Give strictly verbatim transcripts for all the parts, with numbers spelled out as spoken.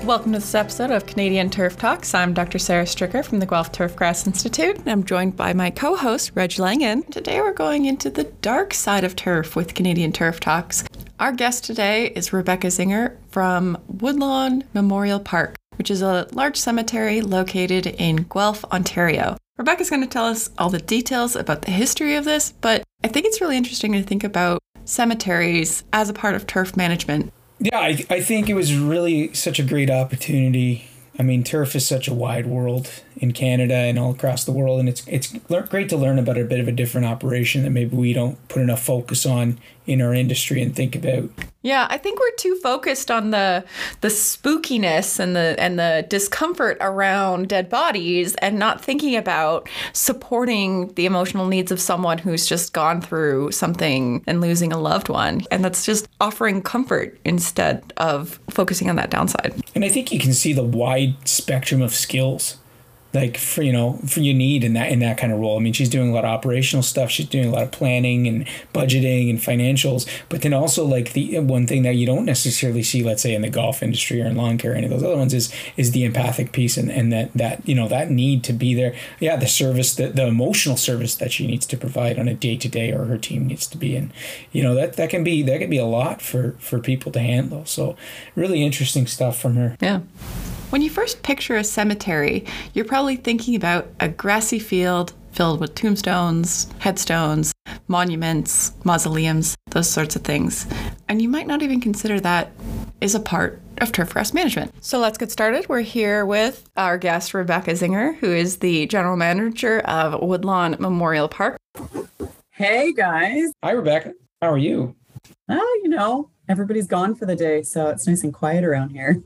Welcome to this episode of Canadian Turf Talks. I'm Doctor Sarah Stricker from the Guelph Turfgrass Institute, and I'm joined by my co-host, Reg Langan. Today we're going into the dark side of turf with Canadian Turf Talks. Our guest today is Rebecca Zinger from Woodlawn Memorial Park, which is a large cemetery located in Guelph, Ontario. Rebecca's going to tell us all the details about the history of this, but I think it's really interesting to think about cemeteries as a part of turf management. Yeah, I, I think it was really such a great opportunity. I mean, turf is such a wide world in Canada and all across the world, and it's it's great to learn about a bit of a different operation that maybe we don't put enough focus on in our industry and think about. Yeah, I think we're too focused on the the spookiness and the and the discomfort around dead bodies and not thinking about supporting the emotional needs of someone who's just gone through something and losing a loved one. And that's just offering comfort instead of focusing on that downside. And I think you can see the wide spectrum of skills like for, you know, for you need in that, in that kind of role. I mean, she's doing a lot of operational stuff. She's doing a lot of planning and budgeting and financials, but then also like the one thing that you don't necessarily see, let's say in the golf industry or in lawn care, or any of those other ones is, is the empathic piece and, and that, that, you know, that need to be there. Yeah. The service, the, the emotional service that she needs to provide on a day to day, or her team needs to be in, you know, that, that can be, that can be a lot for, for people to handle. So really interesting stuff from her. Yeah. When you first picture a cemetery, you're probably thinking about a grassy field filled with tombstones, headstones, monuments, mausoleums, those sorts of things. And you might not even consider that is a part of turfgrass management. So let's get started. We're here with our guest, Rebecca Zinger, who is the general manager of Woodlawn Memorial Park. Hey, guys. Hi, Rebecca. How are you? Oh, you know, everybody's gone for the day, so it's nice and quiet around here.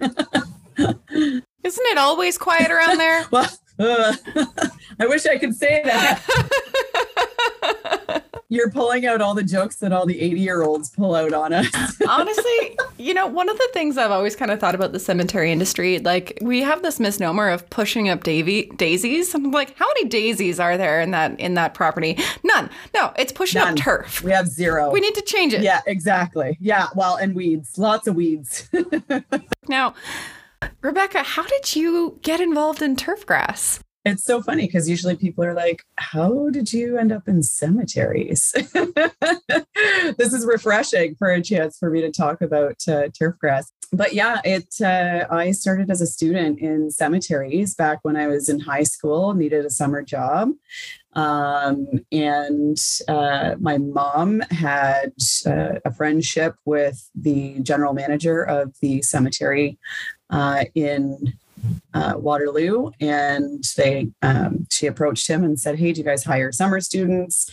Isn't it always quiet around there? Well, uh, I wish I could say that. You're pulling out all the jokes that all the eighty-year-olds pull out on us. Honestly, you know, one of the things I've always kind of thought about the cemetery industry, like we have this misnomer of pushing up davy- daisies. I'm like, how many daisies are there in that in that property? None. No, it's pushing None. up turf. We have zero. We need to change it. Yeah, exactly. Yeah, well, and weeds. Lots of weeds. Now, Rebecca, how did you get involved in turfgrass? It's so funny because usually people are like, how did you end up in cemeteries? This is refreshing for a chance for me to talk about uh, turfgrass. But yeah, it. Uh, I started as a student in cemeteries back when I was in high school, needed a summer job. Um, and uh, my mom had uh, a friendship with the general manager of the cemetery uh, in Uh, Waterloo, and they um, she approached him and said, hey, do you guys hire summer students?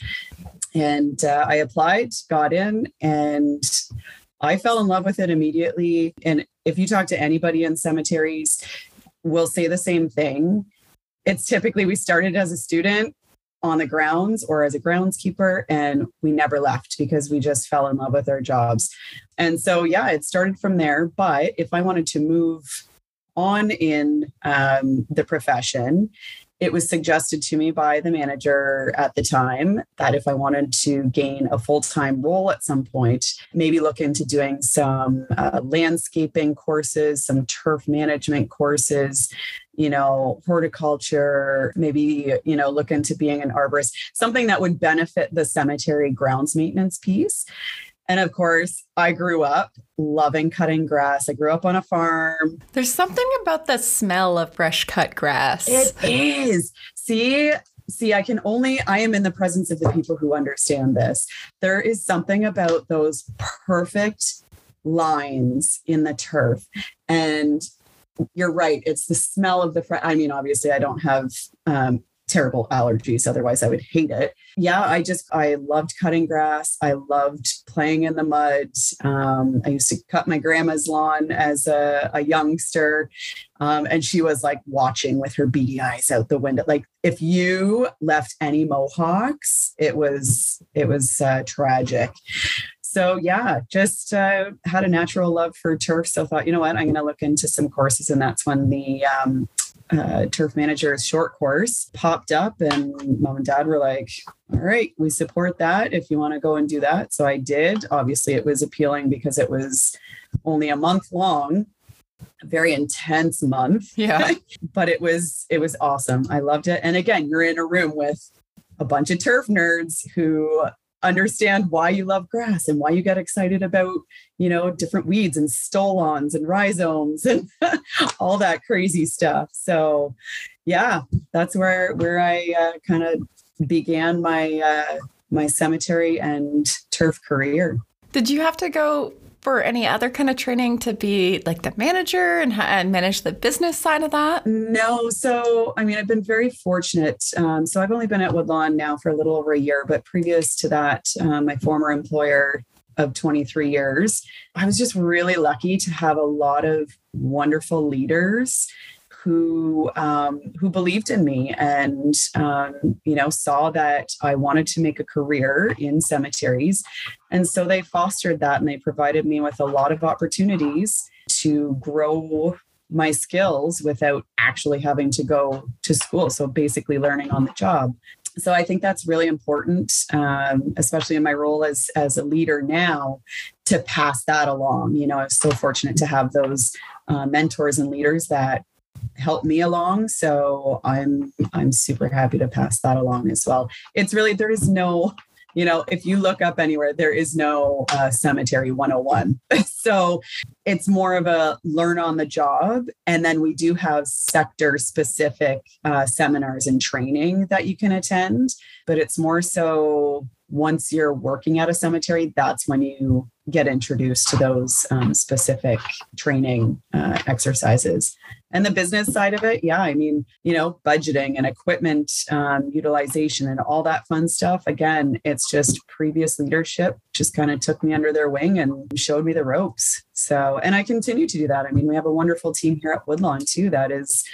And uh, I applied, got in, and I fell in love with it immediately. And if you talk to anybody in cemeteries, we'll say the same thing. It's typically we started as a student on the grounds or as a groundskeeper, and we never left because we just fell in love with our jobs. And so, yeah, it started from there. But if I wanted to move on in um, the profession, it was suggested to me by the manager at the time that if I wanted to gain a full-time role at some point, maybe look into doing some uh, landscaping courses, some turf management courses, you know, horticulture, maybe, you know, look into being an arborist, something that would benefit the cemetery grounds maintenance piece. And of course, I grew up loving cutting grass. I grew up on a farm. There's something about the smell of fresh cut grass. It is. See, see, I can only, I am in the presence of the people who understand this. There is something about those perfect lines in the turf. And you're right. It's the smell of the, fr- I mean, obviously I don't have, um, terrible allergies. Otherwise I would hate it. Yeah. I just, I loved cutting grass. I loved playing in the mud. Um, I used to cut my grandma's lawn as a, a youngster. Um, and she was like watching with her beady eyes out the window. Like if you left any mohawks, it was, it was uh, tragic. So yeah, just uh, had a natural love for turf. So thought, you know what, I'm going to look into some courses. And that's when the, um, Uh, turf manager's short course popped up, and mom and dad were like, all right, we support that if you want to go and do that. So I did. Obviously it was appealing because it was only a month long, a very intense month. Yeah. But it was, it was awesome. I loved it. And again, you're in a room with a bunch of turf nerds who understand why you love grass and why you get excited about, you know, different weeds and stolons and rhizomes and all that crazy stuff. So yeah, that's where, where I uh, kind of began my, uh, my cemetery and turf career. Did you have to go for any other kind of training to be like the manager and, and manage the business side of that? No. So, I mean, I've been very fortunate. Um, so I've only been at Woodlawn now for a little over a year, but previous to that, um, my former employer of twenty-three years, I was just really lucky to have a lot of wonderful leaders who um, who believed in me and, um, you know, saw that I wanted to make a career in cemeteries. And so they fostered that and they provided me with a lot of opportunities to grow my skills without actually having to go to school. So basically learning on the job. So I think that's really important, um, especially in my role as, as a leader now, to pass that along. You know, I'm so fortunate to have those uh, mentors and leaders that help me along. So I'm, I'm super happy to pass that along as well. It's really, there is no, you know, if you look up anywhere, there is no uh, cemetery one oh one. So it's more of a learn on the job. And then we do have sector specific uh, seminars and training that you can attend, but it's more so once you're working at a cemetery, that's when you get introduced to those um, specific training uh, exercises. And the business side of it, yeah, I mean, you know, budgeting and equipment um, utilization and all that fun stuff. Again, it's just previous leadership just kind of took me under their wing and showed me the ropes. So, and I continue to do that. I mean, we have a wonderful team here at Woodlawn too, that is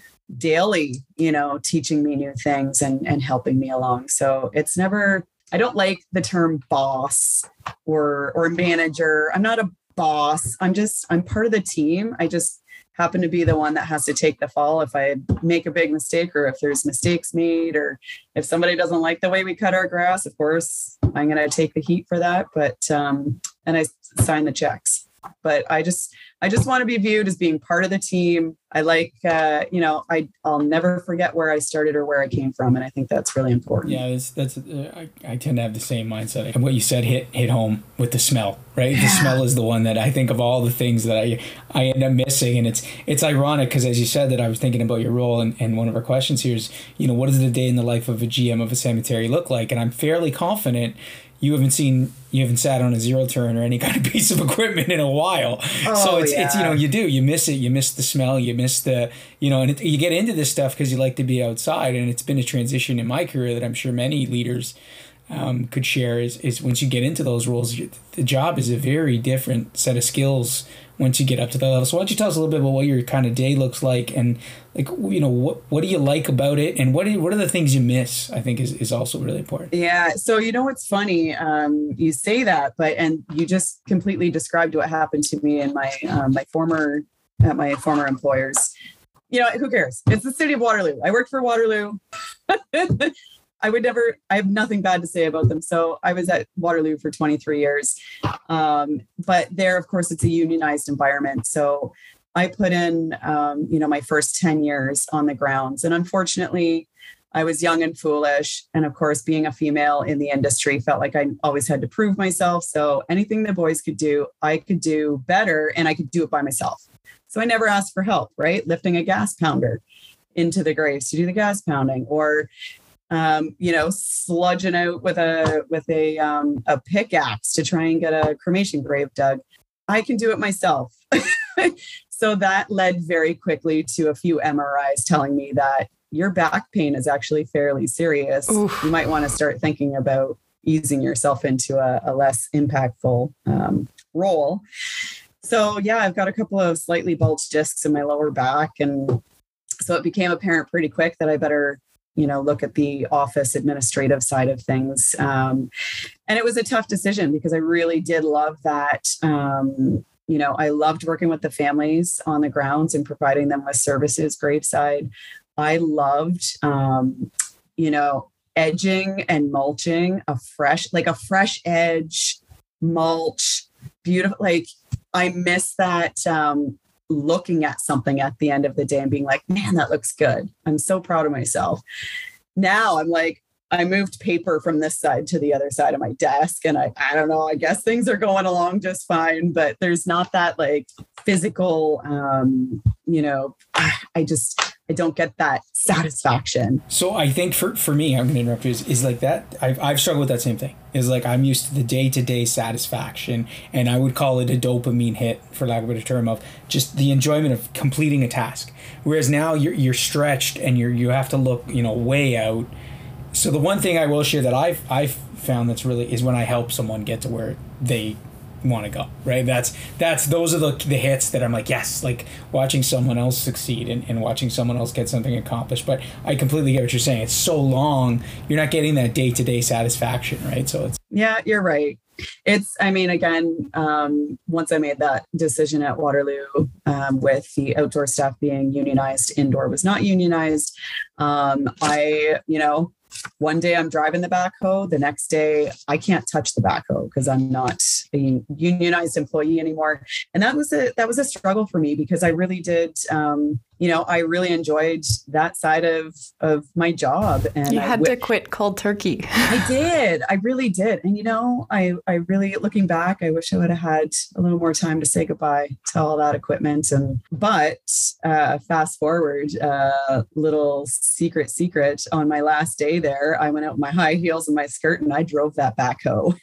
daily, you know, teaching me new things and, and helping me along. So it's never, I don't like the term boss or, or manager. I'm not a boss. I'm just, I'm part of the team. I just happen to be the one that has to take the fall if I make a big mistake or if there's mistakes made or if somebody doesn't like the way we cut our grass. Of course, I'm going to take the heat for that. But, um, and I sign the checks. But I just, I just want to be viewed as being part of the team. I like, uh, you know, I, I'll never forget where I started or where I came from. And I think that's really important. Yeah, that's, that's uh, I, I tend to have the same mindset. And what you said hit hit home with the smell, right? Yeah. The smell is the one that I think of all the things that I, I end up missing. And it's it's ironic because as you said that, I was thinking about your role. And, and one of our questions here is, you know, what does the day in the life of a G M of a cemetery look like? And I'm fairly confident you haven't seen, you haven't sat on a zero turn or any kind of piece of equipment in a while. Oh, so it's, yeah. it's, you know, you do, you miss it. You miss the smell, you miss the, you know, and it, you get into this stuff because you like to be outside. And it's been a transition in my career that I'm sure many leaders um, could share is, is once you get into those roles, the job is a very different set of skills once you get up to that level. So why don't you tell us a little bit about what your kind of day looks like and like, you know, what, what do you like about it? And what, do, what are the things you miss, I think is, is also really important. Yeah. So, you know, what's funny, um, you say that, but, and you just completely described what happened to me in my, um, my former, at my former employers. You know, who cares? It's the city of Waterloo. I worked for Waterloo. I would never, I have nothing bad to say about them. So I was at Waterloo for twenty-three years. Um, but there, of course, it's a unionized environment. So I put in, um, you know, my first ten years on the grounds. And unfortunately, I was young and foolish. And of course, being a female in the industry felt like I always had to prove myself. So anything the boys could do, I could do better and I could do it by myself. So I never asked for help, right? Lifting a gas pounder into the graves to do the gas pounding or Um, you know, sludging out with a with a um, a pickaxe to try and get a cremation grave dug. I can do it myself. So that led very quickly to a few M R Is telling me that your back pain is actually fairly serious. Oof. You might want to start thinking about easing yourself into a, a less impactful um, role. So yeah, I've got a couple of slightly bulged discs in my lower back, and so it became apparent pretty quick that I better, you know, look at the office administrative side of things. Um, and it was a tough decision because I really did love that. Um, you know, I loved working with the families on the grounds and providing them with services graveside. I loved, um, you know, edging and mulching a fresh, like a fresh edge mulch, beautiful. Like I miss that, um, looking at something at the end of the day and being like, man, that looks good. I'm so proud of myself. Now I'm like, I moved paper from this side to the other side of my desk. And I, I don't know, I guess things are going along just fine, but there's not that like physical, um, you know, I just, I don't get that satisfaction. So I think for, for me, I'm going to interrupt you, is, is like that. I've, I've struggled with that same thing. Is like, I'm used to the day-to-day satisfaction, and I would call it a dopamine hit, for lack of a better term, of just the enjoyment of completing a task. Whereas now you're, you're stretched and you're, you have to look, you know, way out. So the one thing I will share that I've I've found that's really is when I help someone get to where they want to go, right? That's that's those are the the hits that I'm like, yes, like watching someone else succeed and, and watching someone else get something accomplished. But I completely get what you're saying. It's so long, you're not getting that day-to-day satisfaction, right? So it's yeah, you're right. It's, I mean, again, um, once I made that decision at Waterloo, um, with the outdoor staff being unionized, indoor was not unionized. Um, I, you know, one day I'm driving the backhoe. The next day I can't touch the backhoe because I'm not a unionized employee anymore. And that was a, that was a struggle for me because I really did, um, you know, I really enjoyed that side of, of my job. And you I had w- to quit cold turkey. I did. I really did. And, you know, I, I really, looking back, I wish I would have had a little more time to say goodbye to all that equipment. And, but uh, fast forward, uh, little secret, secret on my last day there, I went out in my high heels and my skirt and I drove that backhoe.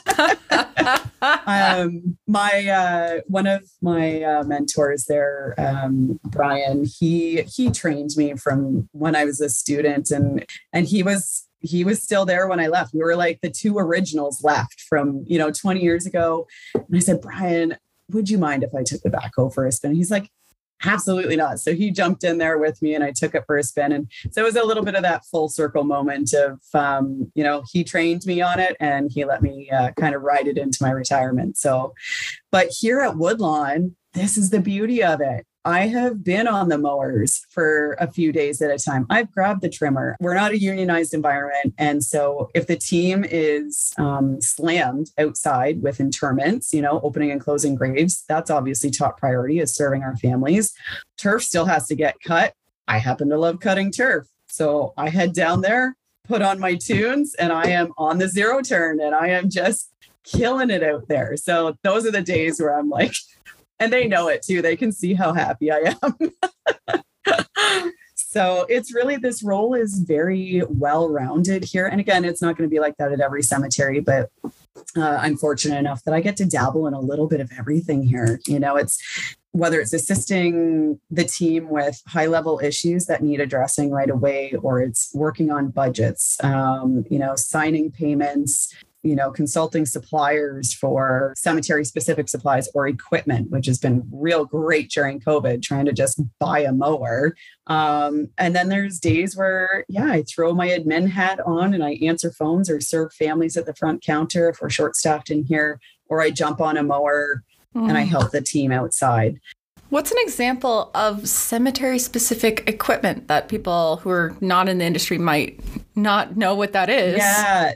um, my, uh, one of my uh, mentors there, um, Brian, he, he trained me from when I was a student, and, and he was, he was still there when I left. We were like the two originals left from, you know, twenty years ago. And I said, Brian, would you mind if I took the backhoe for a spin? He's like, absolutely not. So he jumped in there with me and I took it for a spin. And so it was a little bit of that full circle moment of, um, you know, he trained me on it and he let me uh, kind of ride it into my retirement. So, but here at Woodlawn, this is the beauty of it. I have been on the mowers for a few days at a time. I've grabbed the trimmer. We're not a unionized environment. And so if the team is um, slammed outside with interments, you know, opening and closing graves, that's obviously top priority is serving our families. Turf still has to get cut. I happen to love cutting turf. So I head down there, put on my tunes, and I am on the zero turn and I am just killing it out there. So those are the days where I'm like, and they know it too. They can see how happy I am. So it's really, this role is very well-rounded here. And again, it's not going to be like that at every cemetery, but uh, I'm fortunate enough that I get to dabble in a little bit of everything here. You know, it's whether it's assisting the team with high-level issues that need addressing right away, or it's working on budgets, um, you know, signing payments, you know, consulting suppliers for cemetery specific supplies or equipment, which has been real great during COVID, trying to just buy a mower. Um, and then there's days where, yeah, I throw my admin hat on and I answer phones or serve families at the front counter if we're short staffed in here, or I jump on a mower mm. and I help the team outside. What's an example of cemetery-specific equipment that people who are not in the industry might not know what that is? Yeah,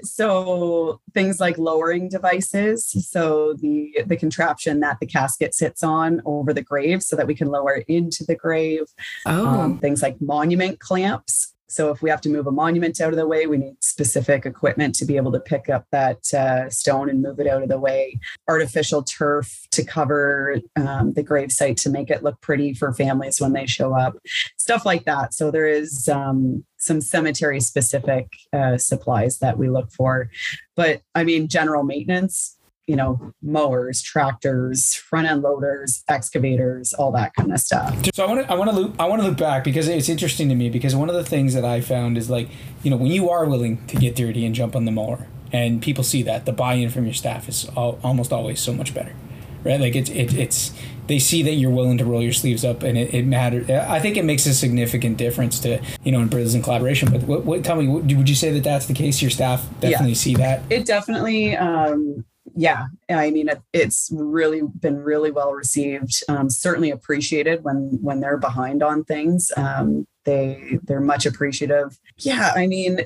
so things like lowering devices. So the the contraption that the casket sits on over the grave so that we can lower it into the grave. Oh. Um, things like monument clamps. So if we have to move a monument out of the way, we need specific equipment to be able to pick up that uh, stone and move it out of the way. Artificial turf to cover um, the gravesite to make it look pretty for families when they show up. Stuff like that. So there is um, some cemetery specific uh, supplies that we look for. But I mean, general maintenance, you know, mowers, tractors, front end loaders, excavators, all that kind of stuff. So I want to, I want to loop, I want to loop back because it's interesting to me, because one of the things that I found is like, you know, when you are willing to get dirty and jump on the mower and people see that, the buy-in from your staff is all, almost always so much better, right? Like it's, it, it's, they see that you're willing to roll your sleeves up, and it, it matters. I think it makes a significant difference to, you know, in brothers in collaboration. But what, what, tell me, what, would you say that that's the case? Your staff definitely yeah. see that? It definitely, um, Yeah, I mean, it, it's really been really well received. Um, certainly appreciated when when they're behind on things. Um, they they're much appreciative. Yeah, I mean,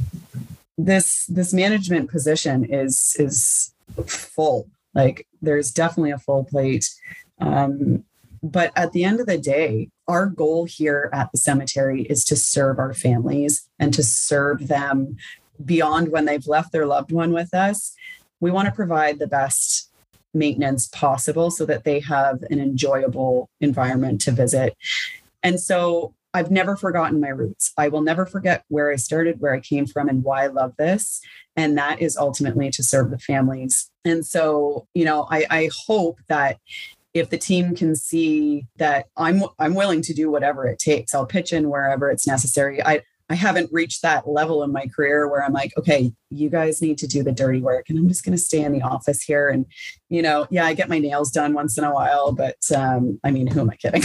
this this management position is is full. Like, there's definitely a full plate. Um, But at the end of the day, our goal here at the cemetery is to serve our families and to serve them beyond when they've left their loved one with us. We want to provide the best maintenance possible so that they have an enjoyable environment to visit. And so I've never forgotten my roots. I will never forget where I started, where I came from, and why I love this. And that is ultimately to serve the families. And so, you know, I, I hope that if the team can see that I'm I'm willing to do whatever it takes, I'll pitch in wherever it's necessary. I I haven't reached that level in my career where I'm like, okay, you guys need to do the dirty work, and I'm just going to stay in the office here. And, you know, yeah, I get my nails done once in a while, but um, I mean, who am I kidding?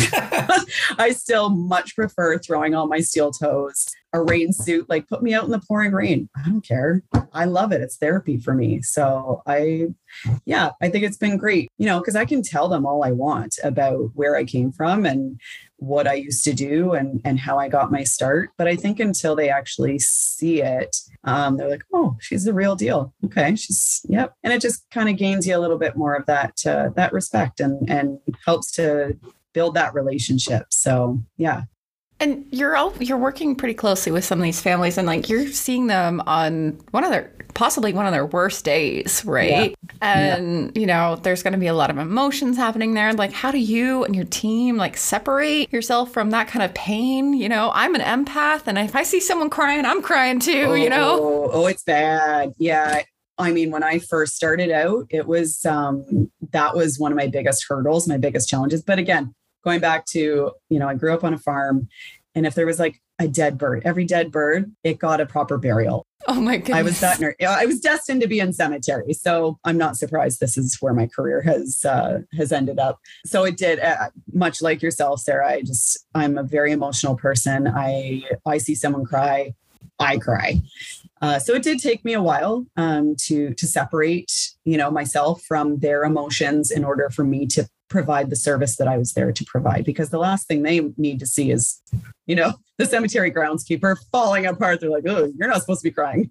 I still much prefer throwing on my steel toes, a rain suit, like put me out in the pouring rain. I don't care. I love it. It's therapy for me. So I, yeah, I think it's been great, you know, because I can tell them all I want about where I came from and what I used to do and, and how I got my start. But I think until they actually see it, um, they're like, oh, she's the real deal. Okay. She's, yep. And it just kind of gains you a little bit more of that, uh, that respect and, and helps to build that relationship. So, yeah. And you're all you're working pretty closely with some of these families, and like you're seeing them on one of their possibly one of their worst days, right? Yeah. And yeah. you know, there's going to be a lot of emotions happening there. Like, how do you and your team like separate yourself from that kind of pain? You know, I'm an empath, and if I see someone crying, I'm crying too. Oh, you know, oh, oh, it's bad. Yeah. I mean, when I first started out, it was um, that was one of my biggest hurdles, my biggest challenges. But again, going back to, you know, I grew up on a farm, and if there was like a dead bird, every dead bird, it got a proper burial. Oh my goodness. I was that nerd. I was destined to be in cemetery. So I'm not surprised this is where my career has, uh, has ended up. So it did, uh, much like yourself, Sarah. I just, I'm a very emotional person. I, I see someone cry, I cry. Uh, so it did take me a while um, to, to separate, you know, myself from their emotions in order for me to provide the service that I was there to provide, because the last thing they need to see is, you know, the cemetery groundskeeper falling apart. They're like, oh, you're not supposed to be crying.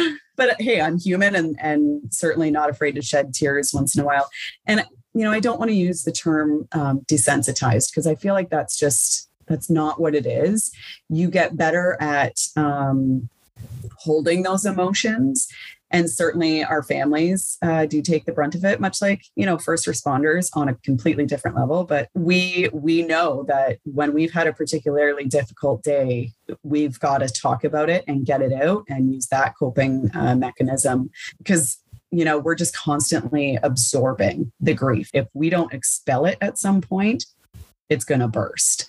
But hey, I'm human and, and certainly not afraid to shed tears once in a while. And, you know, I don't want to use the term um, desensitized, because I feel like that's just, that's not what it is. You get better at um, holding those emotions. And certainly our families uh, do take the brunt of it, much like, you know, first responders on a completely different level. But we we know that when we've had a particularly difficult day, we've got to talk about it and get it out and use that coping uh, mechanism, because, you know, we're just constantly absorbing the grief. If we don't expel it at some point, it's going to burst.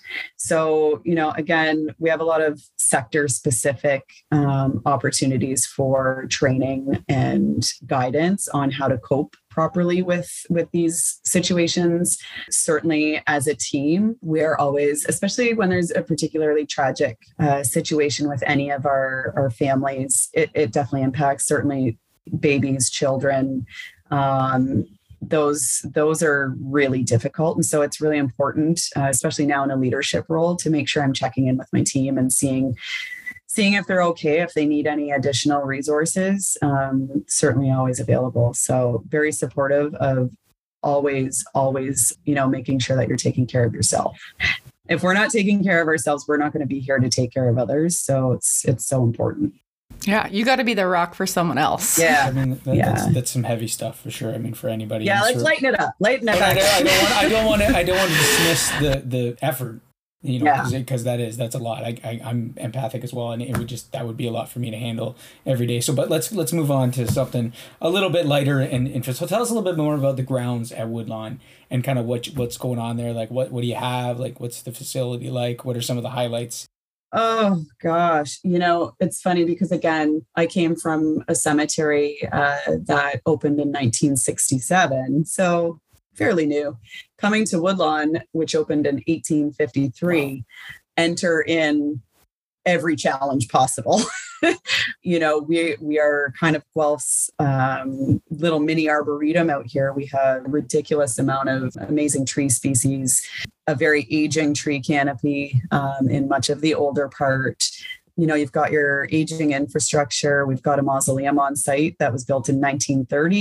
So, you know, again, we have a lot of sector specific um, opportunities for training and guidance on how to cope properly with, with these situations. Certainly as a team, we're always, especially when there's a particularly tragic uh, situation with any of our, our families, it, it definitely impacts certainly babies, children, um, those those are really difficult. And so it's really important, uh, especially now in a leadership role, to make sure I'm checking in with my team and seeing seeing if they're okay, if they need any additional resources. Um, certainly always available. So very supportive of always, always, you know, making sure that you're taking care of yourself. If we're not taking care of ourselves, we're not going to be here to take care of others. So it's it's so important. Yeah, you got to be the rock for someone else. Yeah, I mean, that, yeah. that's, that's some heavy stuff for sure. I mean, for anybody. Yeah, let's sort of, lighten it up. Lighten it up. I, I don't want. I don't want to. I don't want to dismiss the the effort. You know, Yeah. because that is that's a lot. I, I I'm empathic as well, and it would just that would be a lot for me to handle every day. So, but let's let's move on to something a little bit lighter and interesting. So, tell us a little bit more about the grounds at Woodlawn and kind of what what's going on there. Like, what what do you have? Like, what's the facility like? What are some of the highlights? Oh gosh, you know, it's funny because again, I came from a cemetery uh, that opened in nineteen sixty-seven, so fairly new. Coming to Woodlawn, which opened in eighteen fifty-three, wow. Enter in every challenge possible. You know, we we are kind of Guelph's um, little mini arboretum out here. We have a ridiculous amount of amazing tree species, a very aging tree canopy um, in much of the older part. You know, you've got your aging infrastructure. We've got a mausoleum on site that was built in nineteen thirty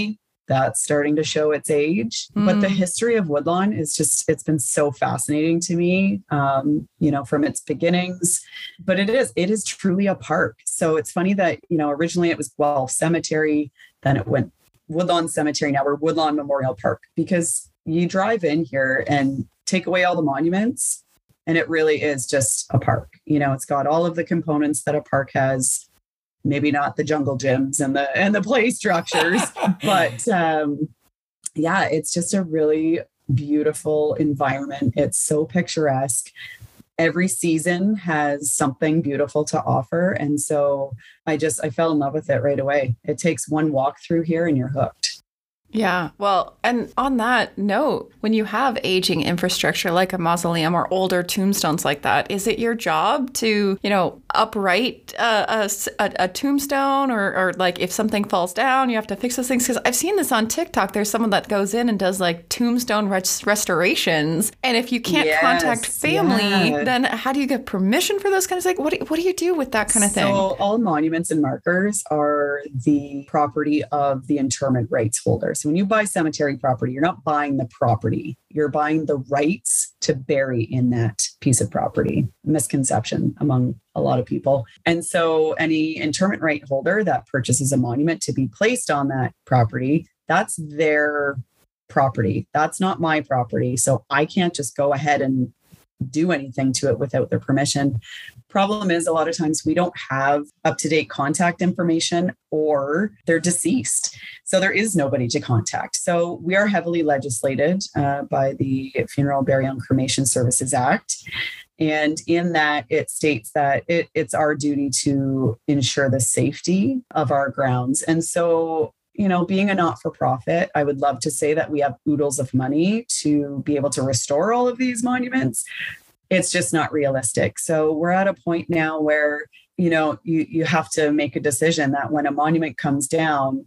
that's starting to show its age. Mm. But the history of Woodlawn is just, it's been so fascinating to me, um, you know, from its beginnings. But it is, it is truly a park. So it's funny that, you know, originally it was Guelph Cemetery, then it went Woodlawn Cemetery. Now we're Woodlawn Memorial Park, because you drive in here and take away all the monuments, and it really is just a park. You know, it's got all of the components that a park has. Maybe not the jungle gyms and the and the play structures, but um, yeah, it's just a really beautiful environment. It's so picturesque. Every season has something beautiful to offer, and so I just I fell in love with it right away. It takes one walk through here and you're hooked. Yeah. Well, and on that note, when you have aging infrastructure like a mausoleum or older tombstones like that, is it your job to, you know, upright a, a, a tombstone, or, or like if something falls down, you have to fix those things? Because I've seen this on TikTok. There's someone that goes in and does like tombstone res- restorations. And if you can't yes, contact family, yeah. then how do you get permission for those kinds of things? What do, what do you do with that kind of thing? So all monuments and markers are the property of the interment rights holder. So when you buy cemetery property, you're not buying the property. You're buying the rights to bury in that piece of property. Misconception among a lot of people. And so any interment right holder that purchases a monument to be placed on that property, that's their property. That's not my property. So I can't just go ahead and do anything to it without their permission. Problem is, a lot of times we don't have up-to-date contact information, or they're deceased. So there is nobody to contact. So we are heavily legislated uh, by the Funeral, Burial, and Cremation Services Act. And in that, it states that it, it's our duty to ensure the safety of our grounds. And so, you know, being a not-for-profit, I would love to say that we have oodles of money to be able to restore all of these monuments. It's just not realistic. So we're at a point now where, you know, you, you have to make a decision that when a monument comes down,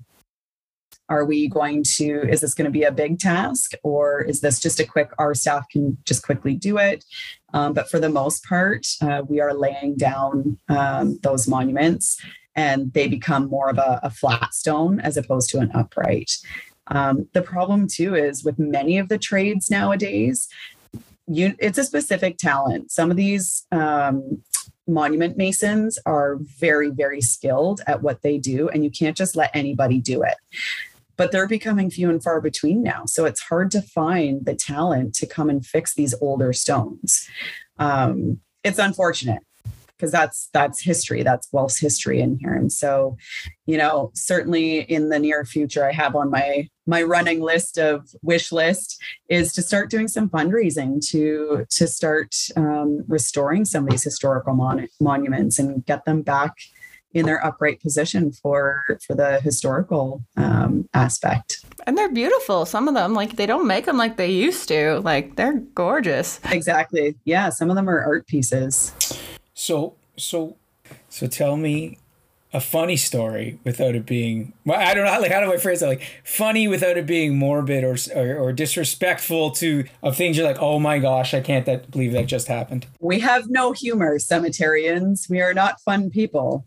are we going to, is this going to be a big task, or is this just a quick, our staff can just quickly do it? Um, but for the most part, uh, we are laying down um, those monuments, and they become more of a, a flat stone as opposed to an upright. Um, the problem too is with many of the trades nowadays, you, it's a specific talent. Some of these um, monument masons are very, very skilled at what they do, and you can't just let anybody do it. But they're becoming few and far between now. So it's hard to find the talent to come and fix these older stones. Um, it's unfortunate, because that's that's history. That's Guelph's history in here. And so, you know, certainly in the near future, I have on my my running list of wish list is to start doing some fundraising to to start um, restoring some of these historical mon- monuments and get them back in their upright position for for the historical um, aspect. And they're beautiful. Some of them, like, they don't make them like they used to. Like, they're gorgeous. Exactly. Yeah. Some of them are art pieces. So, so, so tell me a funny story without it being, well, I don't know, like, how do I phrase that? Like, funny without it being morbid or, or, or disrespectful to, of things you're like, oh my gosh, I can't that, believe that just happened. We have no humor, cemeterians. We are not fun people.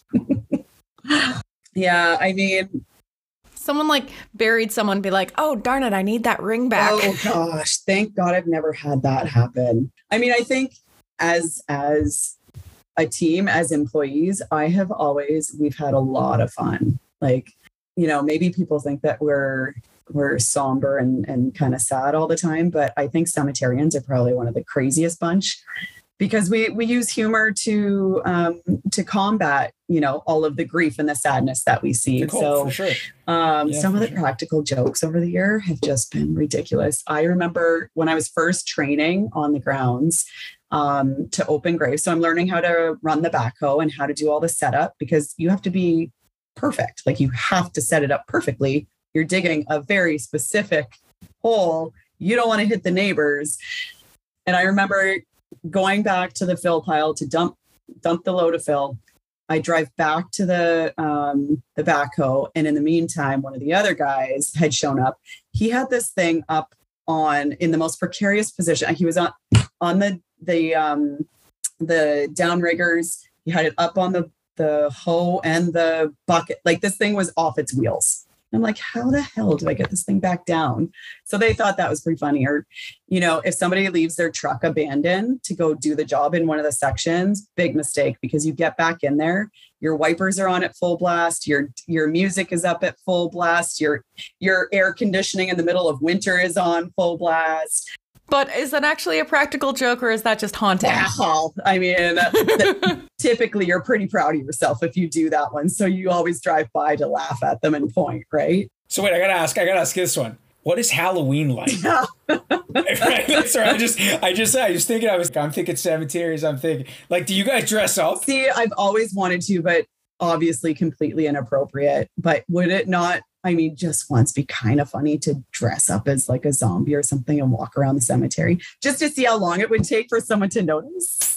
Yeah, I mean, someone like buried someone, be like, oh, darn it, I need that ring back. Oh gosh, thank God I've never had that happen. I mean, I think as as a team, as employees, I have always, we've had a lot of fun. Like, you know, maybe people think that we're we're somber and, and kind of sad all the time, but I think cemeterians are probably one of the craziest bunch, because we we use humor to um, to combat, you know, all of the grief and the sadness that we see. Cool, so for sure. um, yeah, some of the sure. practical jokes over the year have just been ridiculous. I remember when I was first training on the grounds um, to open graves. So I'm learning how to run the backhoe and how to do all the setup, because you have to be perfect. Like, you have to set it up perfectly. You're digging a very specific hole. You don't want to hit the neighbors. And I remember going back to the fill pile to dump dump the load of fill. I drive back to the um, the backhoe, and in the meantime, one of the other guys had shown up. He had this thing up on in the most precarious position. He was on on the the um, the downriggers. He had it up on the the hoe and the bucket. Like, this thing was off its wheels. I'm like, how the hell do I get this thing back down? So they thought that was pretty funny. Or, you know, if somebody leaves their truck abandoned to go do the job in one of the sections, big mistake, because you get back in there, your wipers are on at full blast, your your music is up at full blast, your your air conditioning in the middle of winter is on full blast. But is that actually a practical joke, or is that just haunting? Well, I mean, the, typically you're pretty proud of yourself if you do that one. So you always drive by to laugh at them and point, right? So wait, I gotta ask, I gotta ask this one. What is Halloween like? Yeah. Right, that's right. I just, I just, I was thinking, I was, I'm thinking cemeteries. I'm thinking, like, do you guys dress up? See, I've always wanted to, but obviously completely inappropriate. But would it not? I mean, just once be kind of funny to dress up as like a zombie or something and walk around the cemetery just to see how long it would take for someone to notice.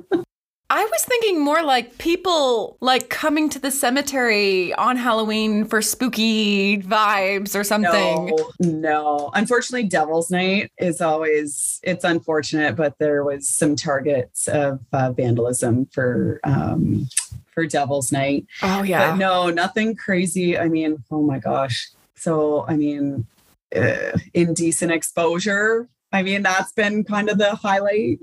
I was thinking more like people like coming to the cemetery on Halloween for spooky vibes or something. No, no. Unfortunately, Devil's Night is always, it's unfortunate, but there was some targets of uh, vandalism for um, for Devil's Night. Oh, yeah. But no, nothing crazy. I mean, oh my gosh. So, I mean, uh, indecent exposure. I mean, that's been kind of the highlight.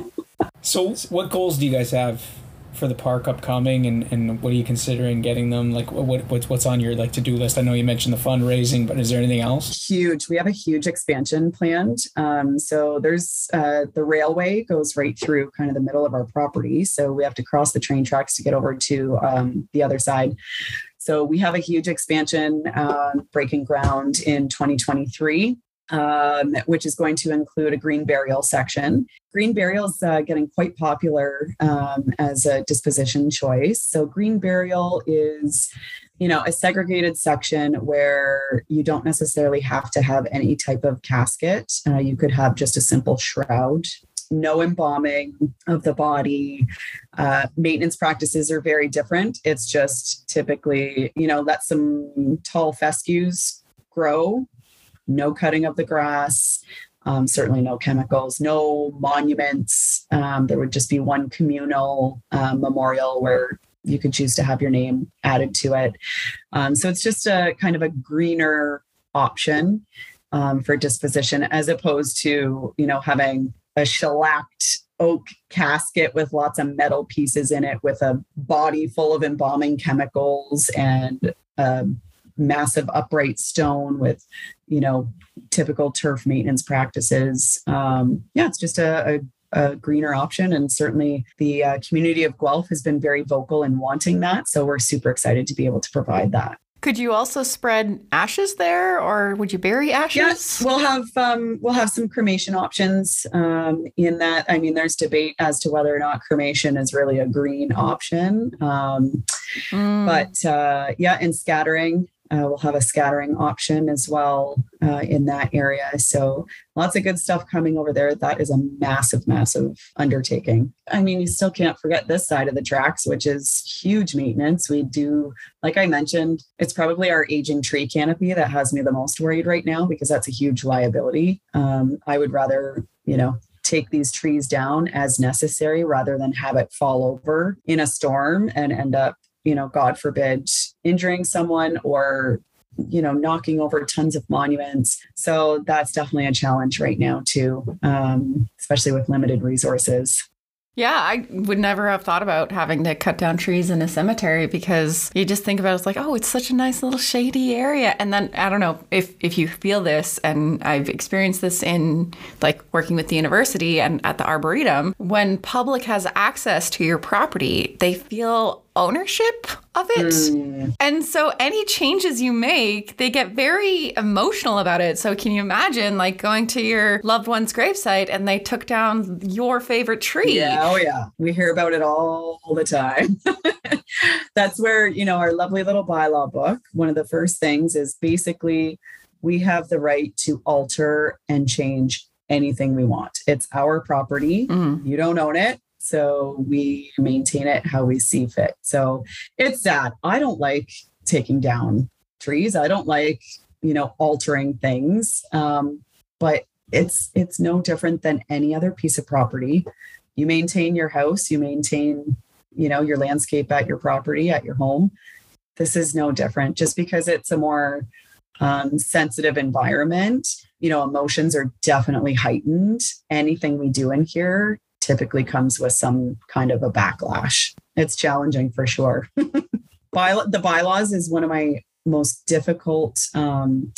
So what goals do you guys have for the park upcoming, and, and what are you considering getting them? Like what what's what's on your like to-do list? I know you mentioned the fundraising, but is there anything else? Huge. We have a huge expansion planned. Um, so there's uh, the railway goes right through kind of the middle of our property. So we have to cross the train tracks to get over to um, the other side. So we have a huge expansion uh, breaking ground in twenty twenty-three. Um, which is going to include a green burial section. Green burial is uh, getting quite popular um, as a disposition choice. So green burial is, you know, a segregated section where you don't necessarily have to have any type of casket. Uh, you could have just a simple shroud. No embalming of the body. Uh, maintenance practices are very different. It's just typically, you know, let some tall fescues grow. No cutting of the grass, um, certainly no chemicals, no monuments. Um, there would just be one communal uh, memorial where you could choose to have your name added to it. Um, so it's just a kind of a greener option um, for disposition, as opposed to, you know, having a shellacked oak casket with lots of metal pieces in it with a body full of embalming chemicals and um, massive upright stone with, you know, typical turf maintenance practices. Um, yeah, it's just a, a, a greener option. And certainly the uh, community of Guelph has been very vocal in wanting that. So we're super excited to be able to provide that. Could you also spread ashes there, or would you bury ashes? Yes, we'll have um, we'll have some cremation options um, in that. I mean, there's debate as to whether or not cremation is really a green option. Um, mm. But uh, yeah, and scattering. Uh, we'll have a scattering option as well uh, in that area. So lots of good stuff coming over there. That is a massive, massive undertaking. I mean, you still can't forget this side of the tracks, which is huge maintenance. We do, like I mentioned, it's probably our aging tree canopy that has me the most worried right now, because that's a huge liability. Um, I would rather, you know, take these trees down as necessary rather than have it fall over in a storm and end up, you know, God forbid, injuring someone or, you know, knocking over tons of monuments. So that's definitely a challenge right now too, um, especially with limited resources. Yeah, I would never have thought about having to cut down trees in a cemetery, because you just think about it, it's like, oh, it's such a nice little shady area. And then I don't know if, if you feel this, and I've experienced this in like working with the university and at the Arboretum, when public has access to your property, they feel ownership of it. Mm. And so any changes you make, they get very emotional about it. So can you imagine like going to your loved one's gravesite and they took down your favorite tree? Yeah, oh yeah. We hear about it all the time. That's where, you know, our lovely little bylaw book, one of the first things is basically we have the right to alter and change anything we want. It's our property. Mm. You don't own it. So we maintain it how we see fit. So it's sad. I don't like taking down trees. I don't like, you know, altering things. Um, but it's it's no different than any other piece of property. You maintain your house, you maintain, you know, your landscape at your property, at your home. this is no different. Just because it's a more um, sensitive environment, you know, emotions are definitely heightened. Anything we do in here typically comes with some kind of a backlash. It's challenging for sure. By, the bylaws is one of my most difficult, um,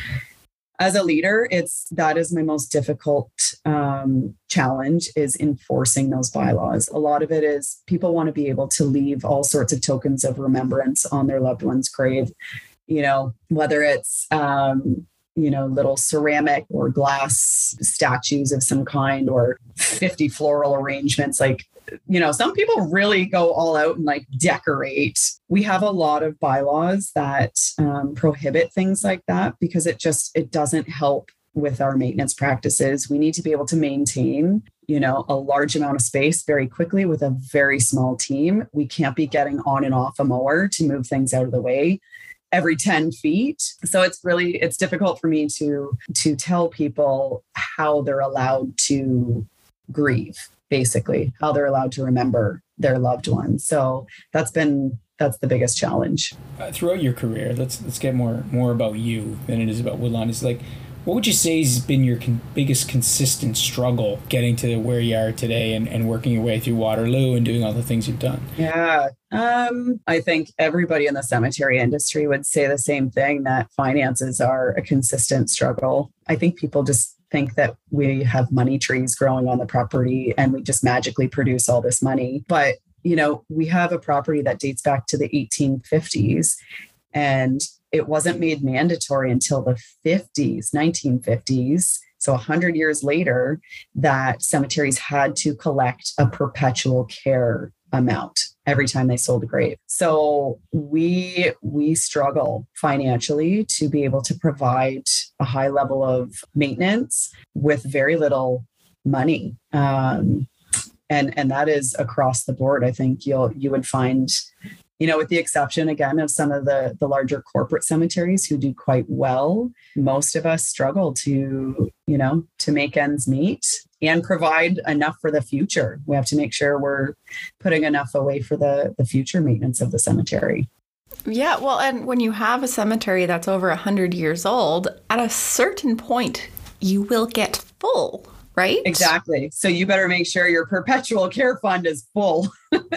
as a leader, it's, that is my most difficult um, challenge, is enforcing those bylaws. A lot of it is people want to be able to leave all sorts of tokens of remembrance on their loved one's grave, you know, whether it's, um, you know, little ceramic or glass statues of some kind, or fifty floral arrangements. Like, you know, some people really go all out and like decorate. We have a lot of bylaws that um, prohibit things like that, because it just, it doesn't help with our maintenance practices. We need to be able to maintain, you know, a large amount of space very quickly with a very small team. We can't be getting on and off a mower to move things out of the way every ten feet. So it's really, it's difficult for me to, to tell people how they're allowed to grieve, basically, how they're allowed to remember their loved ones. So that's been, that's the biggest challenge. Uh, throughout your career, let's, let's get more, more about you than it is about Woodlawn. It's like, what would you say has been your con- biggest consistent struggle getting to where you are today, and, and working your way through Waterloo and doing all the things you've done? Yeah. Um, I think everybody in the cemetery industry would say the same thing, that finances are a consistent struggle. I think people just think that we have money trees growing on the property and we just magically produce all this money. But, you know, we have a property that dates back to the eighteen fifties, and it wasn't made mandatory until the fifties, nineteen fifties. So one hundred years later, that cemeteries had to collect a perpetual care amount every time they sold a grave. So we we struggle financially to be able to provide a high level of maintenance with very little money. Um, and, and that is across the board. I think you'll you would find, you know, with the exception, again, of some of the, the larger corporate cemeteries who do quite well, most of us struggle to, you know, to make ends meet and provide enough for the future. We have to make sure we're putting enough away for the, the future maintenance of the cemetery. Yeah, well, and when you have a cemetery that's over one hundred years old, at a certain point, you will get full, right? Exactly. So you better make sure your perpetual care fund is full.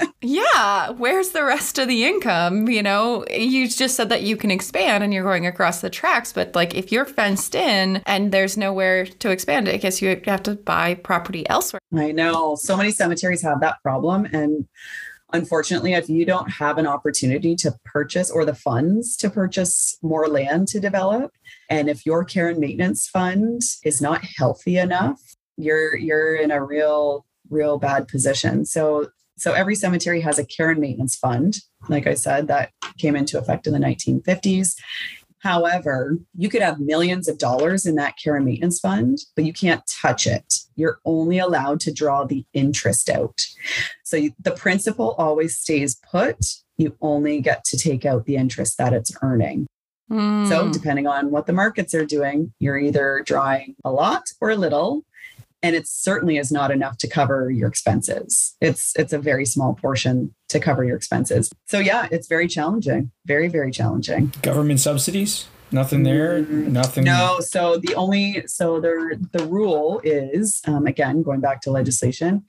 Yeah. Where's the rest of the income? You know, you just said that you can expand and you're going across the tracks, but like if you're fenced in and there's nowhere to expand it, I guess you have to buy property elsewhere. I know. So many cemeteries have that problem. And unfortunately, if you don't have an opportunity to purchase or the funds to purchase more land to develop, and if your care and maintenance fund is not healthy enough, you're you're in a real, real bad position. So So every cemetery has a care and maintenance fund. Like I said, that came into effect in the nineteen fifties. However, you could have millions of dollars in that care and maintenance fund, but you can't touch it. You're only allowed to draw the interest out. So you, the principal always stays put. You only get to take out the interest that it's earning. Mm. So depending on what the markets are doing, you're either drawing a lot or a little. And it certainly is not enough to cover your expenses. It's it's a very small portion to cover your expenses. So yeah, it's very challenging. Very, very challenging. Government subsidies? Nothing there? Mm-hmm. Nothing? No. So the only, so there, the rule is, um, again, going back to legislation.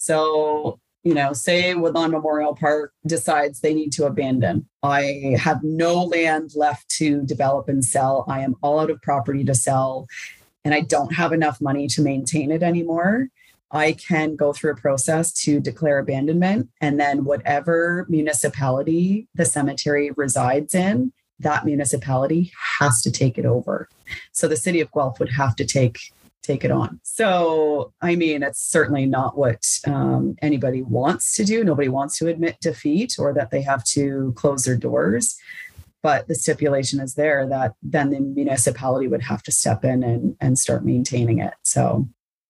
So, you know, say Woodlawn Memorial Park decides they need to abandon. I have no land left to develop and sell. I am all out of property to sell, and I don't have enough money to maintain it anymore. I can go through a process to declare abandonment, and then whatever municipality the cemetery resides in, that municipality has to take it over. So the city of Guelph would have to take take it on. So, I mean, it's certainly not what um, anybody wants to do. Nobody wants to admit defeat or that they have to close their doors. But the stipulation is there that then the municipality would have to step in and, and start maintaining it. So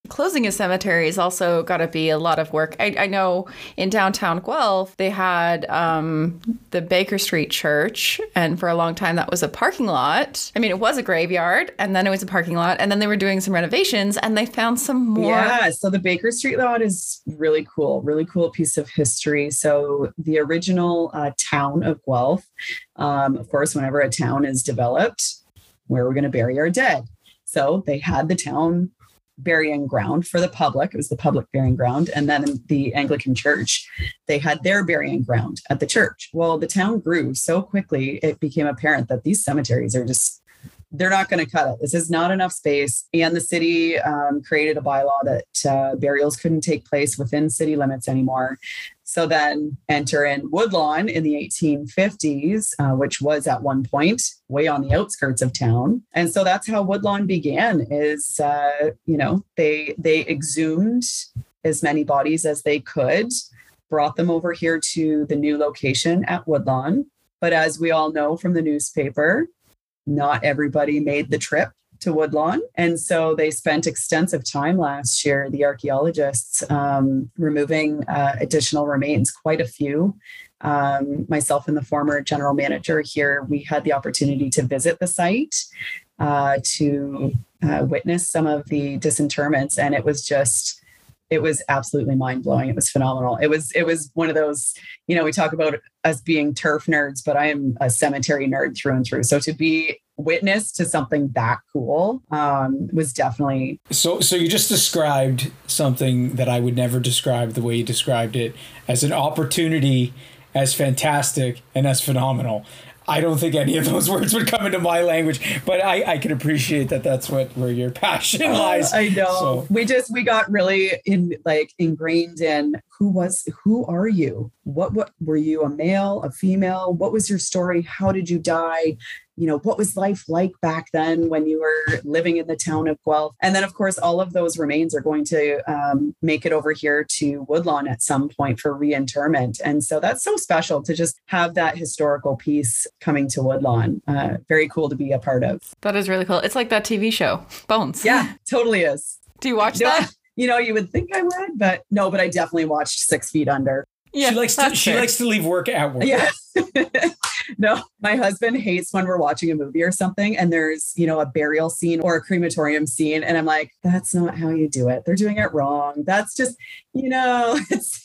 Closing a cemetery has also got to be a lot of work. I, I know in downtown Guelph, they had um, the Baker Street Church, and for a long time that was a parking lot. I mean, it was a graveyard, and then it was a parking lot, and then they were doing some renovations, and they found some more. Yeah, so the Baker Street lot is really cool, really cool piece of history. So the original uh, town of Guelph, um, of course, whenever a town is developed, where we're going to bury our dead. So they had the town burying ground for the public. It was the public burying ground. And then the Anglican Church, they had their burying ground at the church. Well, the town grew so quickly, it became apparent that these cemeteries are just, they're not going to cut it. This is not enough space. And the city um, created a bylaw that uh, burials couldn't take place within city limits anymore. So then enter in Woodlawn in the eighteen fifties, uh, which was at one point way on the outskirts of town. And so that's how Woodlawn began is, uh, you know, they they exhumed as many bodies as they could, brought them over here to the new location at Woodlawn. But as we all know from the newspaper, not everybody made the trip to Woodlawn. And so they spent extensive time last year, the archaeologists, um, removing uh, additional remains, quite a few. Um, myself and the former general manager here, we had the opportunity to visit the site uh, to uh, witness some of the disinterments. And it was just, it was absolutely mind blowing. It was phenomenal. It was, it was one of those, you know, we talk about us being turf nerds, but I am a cemetery nerd through and through. So to be witness to something that cool um, was definitely. So, so you just described something that I would never describe the way you described it, as an opportunity, as fantastic, and as phenomenal. I don't think any of those words would come into my language, but I, I can appreciate that that's what where your passion lies. I know. So. We just, we got really in like ingrained in who was, who are you? What, what were you, a male, a female? What was your story? How did you die? You know, what was life like back then when you were living in the town of Guelph? And then, of course, all of those remains are going to um, make it over here to Woodlawn at some point for reinterment. And so that's so special to just have that historical piece coming to Woodlawn. Uh, very cool to be a part of. That is really cool. It's like that T V show, Bones. Yeah, totally is. Do you watch you know, that? You know, you would think I would, but no, but I definitely watched Six Feet Under. Yeah, she likes to she fair. likes to leave work at work. Yeah. No, my husband hates when we're watching a movie or something and there's, you know, a burial scene or a crematorium scene. And I'm like, that's not how you do it. They're doing it wrong. That's just, you know, it's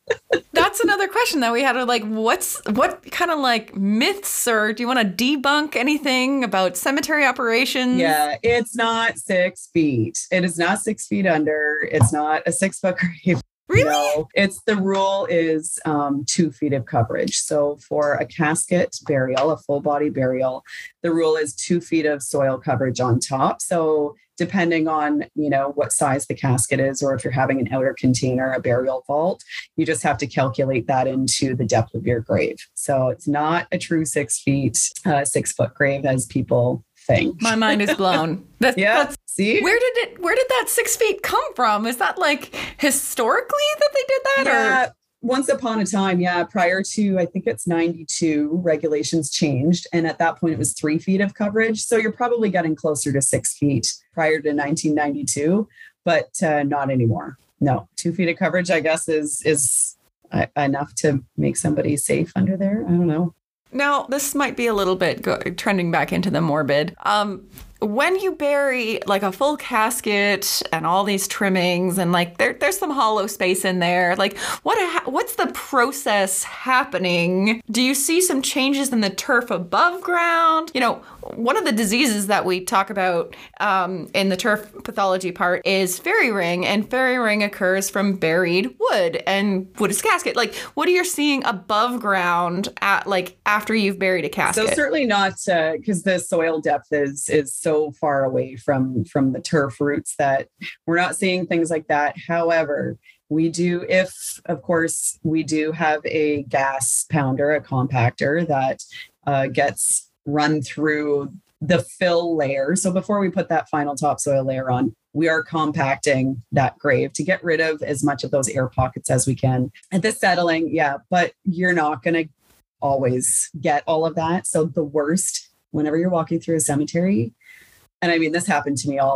that's another question that we had. Like, what's what kind of like myths, or do you want to debunk anything about cemetery operations? Yeah, it's not six feet. It is not six feet under. It's not a six foot grave. Really? No, it's the rule is um, two feet of coverage. So for a casket burial, a full body burial, the rule is two feet of soil coverage on top. So depending on, you know, what size the casket is, or if you're having an outer container, a burial vault, you just have to calculate that into the depth of your grave. So it's not a true six feet, uh, six foot grave as people think. My mind is blown. That's, yeah. That's, See? Where did it, where did that six feet come from? Is that like historically that they did that? Yeah. Or? Once upon a time, yeah, prior to, I think it's ninety-two, regulations changed. And at that point, it was three feet of coverage. So you're probably getting closer to six feet prior to nineteen ninety-two, but uh, not anymore. No, two feet of coverage, I guess, is is uh, enough to make somebody safe under there. I don't know. Now, this might be a little bit go- trending back into the morbid. Um, when you bury like a full casket and all these trimmings and like there, there's some hollow space in there, like what ha- what's the process happening? Do you see some changes in the turf above ground? You know, one of the diseases that we talk about um, in the turf pathology part is fairy ring, and fairy ring occurs from buried wood, and wood is casket. Like, what are you seeing above ground at like after you've buried a casket? So certainly not because uh, the soil depth is is so far away from from the turf roots that we're not seeing things like that. However, we do, if of course we do have a gas pounder, a compactor that uh, gets run through the fill layer. So before we put that final topsoil layer on, we are compacting that grave to get rid of as much of those air pockets as we can. At the settling, yeah, but you're not going to always get all of that. So the worst, whenever you're walking through a cemetery, and I mean, this happened to me all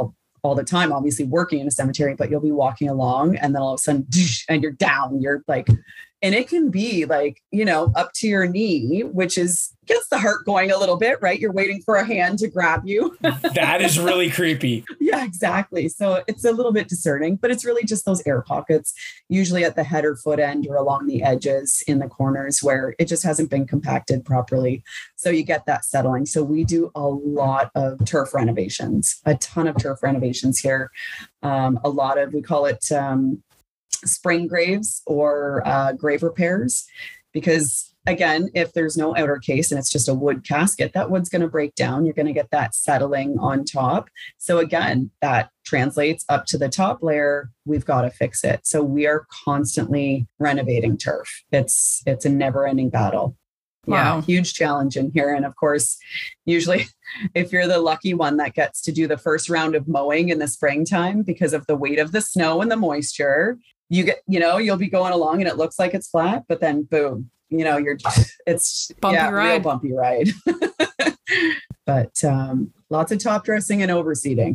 all the time, obviously working in a cemetery, but you'll be walking along and then all of a sudden, and you're down, you're like, and it can be like, you know, up to your knee, which is gets the heart going a little bit, right? You're waiting for a hand to grab you. That is really creepy. Yeah, exactly. So it's a little bit discerning, but it's really just those air pockets, usually at the head or foot end or along the edges in the corners where it just hasn't been compacted properly. So you get that settling. So we do a lot of turf renovations, a ton of turf renovations here. Um, a lot of, we call it, um, spring graves or uh, grave repairs, because again, if there's no outer case and it's just a wood casket, that wood's going to break down. You're going to get that settling on top. So again, that translates up to the top layer. We've got to fix it. So we are constantly renovating turf. It's it's a never-ending battle. Wow. Yeah, huge challenge in here. And of course, usually if you're the lucky one that gets to do the first round of mowing in the springtime because of the weight of the snow and the moisture, you get, you know, you'll be going along and it looks like it's flat, but then boom, you know, you're, it's bumpy yeah, ride. real bumpy ride. But um, lots of top dressing and overseeding.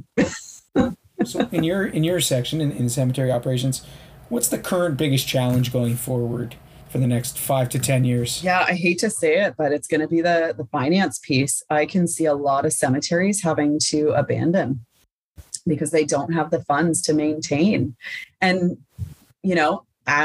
So in your, in your section in, in cemetery operations, what's the current biggest challenge going forward for the next five to ten years? Yeah, I hate to say it, but it's going to be the, the finance piece. I can see a lot of cemeteries having to abandon because they don't have the funds to maintain. And, you know,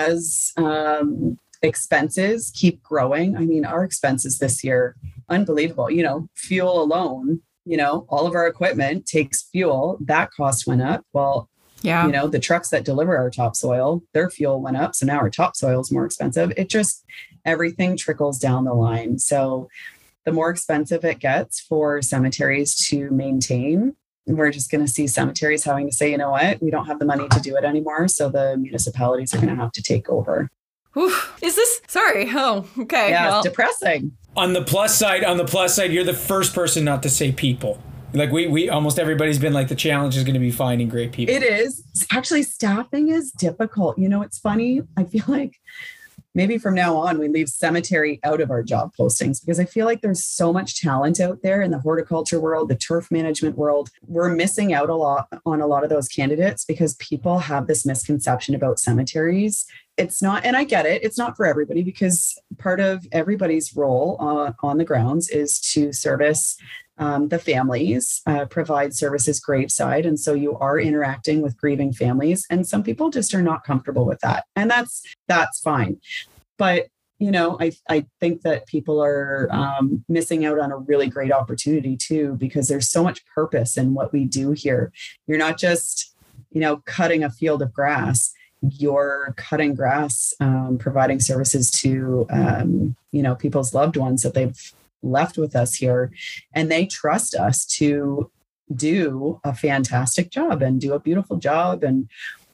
as um, expenses keep growing, I mean, our expenses this year, unbelievable. You know, fuel alone, you know, all of our equipment takes fuel. That cost went up. Well, yeah, you know, the trucks that deliver our topsoil, their fuel went up. So now our topsoil is more expensive. It just, everything trickles down the line. So the more expensive it gets for cemeteries to maintain, we're just going to see cemeteries having to say, you know what, we don't have the money to do it anymore. So the municipalities are going to have to take over. Whew. Is this, sorry. Oh, okay. Yeah, well. it's depressing. On the plus side, on the plus side, you're the first person not to say people. Like we, we almost everybody's been like, the challenge is going to be finding great people. It is. Actually, staffing is difficult. You know, it's funny. I feel like maybe from now on, we leave cemetery out of our job postings because I feel like there's so much talent out there in the horticulture world, the turf management world. We're missing out a lot on a lot of those candidates because people have this misconception about cemeteries. It's not, and I get it, it's not for everybody because part of everybody's role uh, on the grounds is to service um, the families, uh, provide services graveside. And so you are interacting with grieving families. And some people just are not comfortable with that. And that's, that's fine. But, you know, I, I think that people are um, missing out on a really great opportunity too, because there's so much purpose in what we do here. You're not just, you know, cutting a field of grass. You're cutting grass, um, providing services to, um, you know, people's loved ones that they've left with us here. And they trust us to do a fantastic job and do a beautiful job. And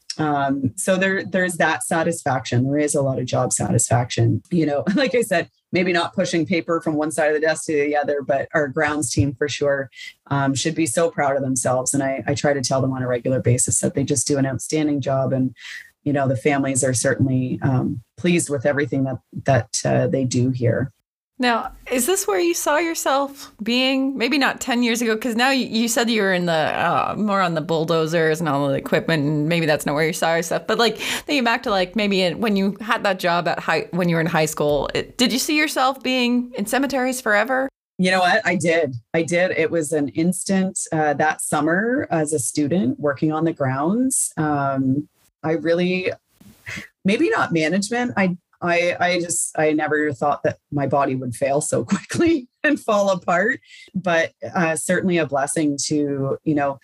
um, so there, there's that satisfaction. There is a lot of job satisfaction, you know, like I said, maybe not pushing paper from one side of the desk to the other, but our grounds team for sure um, should be so proud of themselves. And I, I try to tell them on a regular basis that they just do an outstanding job. And you know, the families are certainly um, pleased with everything that that uh, they do here. Now, is this where you saw yourself being, maybe not ten years ago, because now you, you said you were in the, uh, more on the bulldozers and all the equipment, and maybe that's not where you saw yourself, but like, thinking back to like, maybe in, when you had that job at high, when you were in high school, it, did you see yourself being in cemeteries forever? You know what? I did. I did. It was an instant uh, that summer as a student working on the grounds. Um, I really, maybe not management. I, I, I just, I never thought that my body would fail so quickly and fall apart, but uh, certainly a blessing to, you know,